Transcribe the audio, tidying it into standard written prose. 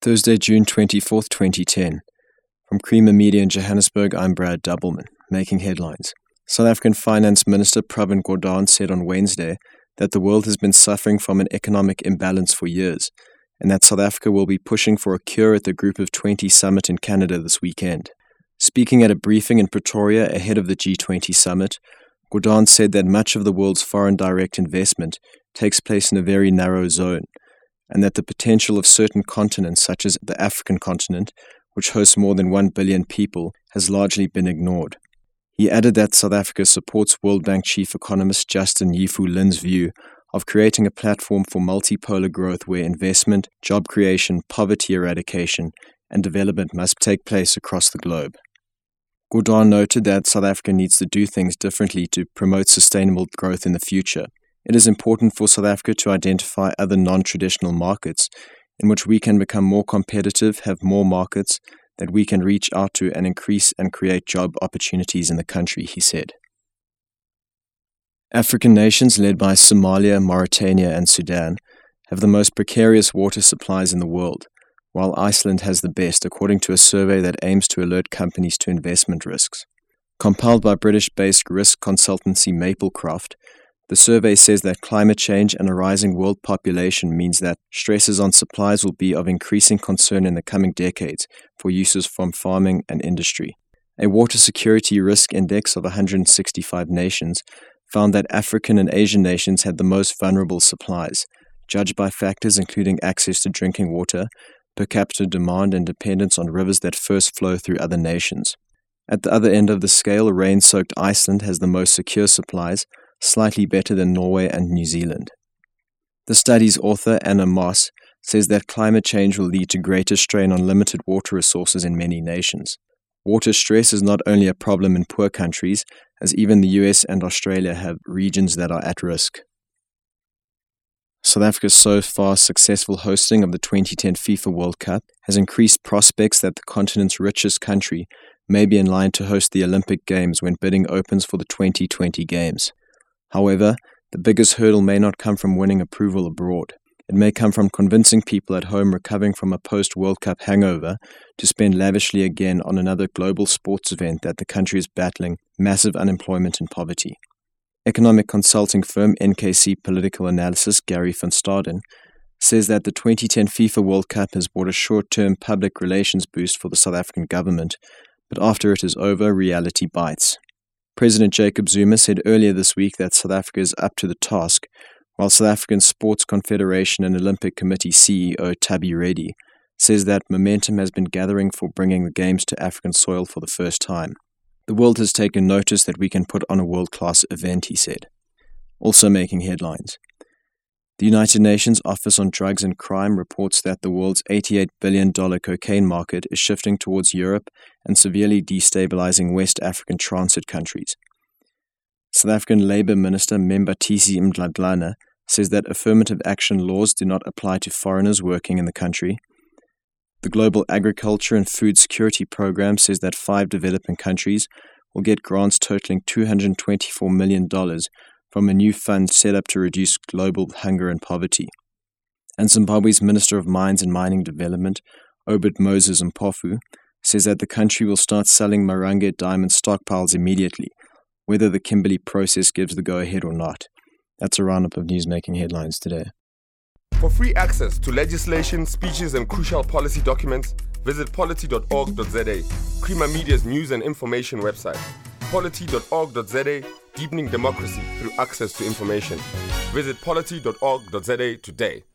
Thursday, June 24th, 2010. From Creamer Media in Johannesburg, I'm Brad Doubleman, making headlines. South African Finance Minister Pravin Gordhan said on Wednesday that the world has been suffering from an economic imbalance for years, and that South Africa will be pushing for a cure at the Group of 20 summit in Canada this weekend. Speaking at a briefing in Pretoria ahead of the G20 summit, Gordhan said that much of the world's foreign direct investment takes place in a very narrow zone, and that the potential of certain continents, such as the African continent, which hosts more than 1 billion people, has largely been ignored. He added that South Africa supports World Bank chief economist Justin Yifu Lin's view of creating a platform for multipolar growth where investment, job creation, poverty eradication, and development must take place across the globe. Gordhan noted that South Africa needs to do things differently to promote sustainable growth in the future. It is important for South Africa to identify other non-traditional markets in which we can become more competitive, have more markets that we can reach out to and increase and create job opportunities in the country, he said. African nations led by Somalia, Mauritania, and Sudan have the most precarious water supplies in the world, while Iceland has the best, according to a survey that aims to alert companies to investment risks. Compiled by British-based risk consultancy Maplecroft, the survey says that climate change and a rising world population means that stresses on supplies will be of increasing concern in the coming decades for uses from farming and industry. A water security risk index of 165 nations found that African and Asian nations had the most vulnerable supplies, judged by factors including access to drinking water, per capita demand, and dependence on rivers that first flow through other nations. At the other end of the scale, rain-soaked Iceland has the most secure supplies, slightly better than Norway and New Zealand. The study's author, Anna Moss, says that climate change will lead to greater strain on limited water resources in many nations. Water stress is not only a problem in poor countries, as even the US and Australia have regions that are at risk. South Africa's so far successful hosting of the 2010 FIFA World Cup has increased prospects that the continent's richest country may be in line to host the Olympic Games when bidding opens for the 2020 Games. However, the biggest hurdle may not come from winning approval abroad. It may come from convincing people at home recovering from a post-World Cup hangover to spend lavishly again on another global sports event that the country is battling massive unemployment and poverty. Economic consulting firm NKC Political Analysis Gary van Staden says that the 2010 FIFA World Cup has brought a short-term public relations boost for the South African government, but after it is over, reality bites. President Jacob Zuma said earlier this week that South Africa is up to the task, while South African Sports Confederation and Olympic Committee CEO Tabby Reddy says that momentum has been gathering for bringing the Games to African soil for the first time. The world has taken notice that we can put on a world-class event, he said. Also making headlines. The United Nations Office on Drugs and Crime reports that the world's $88 billion cocaine market is shifting towards Europe and severely destabilizing West African transit countries. South African Labour Minister Membatisi Mdladlana says that affirmative action laws do not apply to foreigners working in the country. The Global Agriculture and Food Security Programme says that 5 developing countries will get grants totaling $224 million from a new fund set up to reduce global hunger and poverty. And Zimbabwe's Minister of Mines and Mining Development, Obed Moses Mpofu, says that the country will start selling Marangwe diamond stockpiles immediately, whether the Kimberley process gives the go-ahead or not. That's a roundup of news making headlines today. For free access to legislation, speeches, and crucial policy documents, visit polity.org.za, Creamer Media's news and information website. polity.org.za, deepening democracy through access to information. Visit polity.org.za today.